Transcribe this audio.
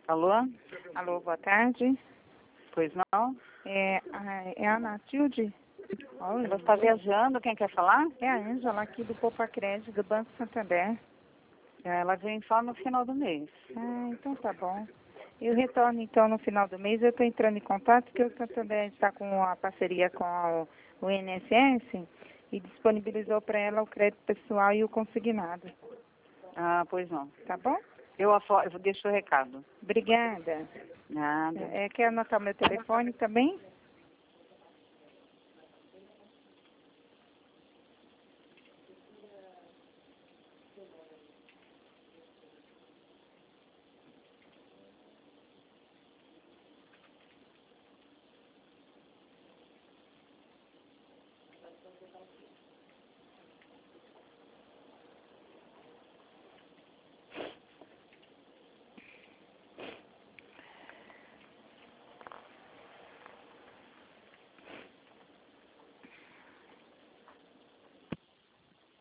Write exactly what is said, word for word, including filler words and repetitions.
Alô? Alô, boa tarde. Pois não? É, a- é a Ana Tilde? Oi, Ela está viajando, quem quer falar? É a Ângela aqui do Poupa Crédito, do Banco Santander. Ela vem só no final do mês. Ah, então tá bom. Eu retorno então no final do mês. Eu estou entrando em contato porque o Santander está com a parceria com a- o I N S S e disponibilizou para ela o crédito pessoal e o consignado. Ah, pois não. Tá bom? Eu, afo- eu deixo o recado. Obrigada. Nada. É, quer anotar meu telefone também?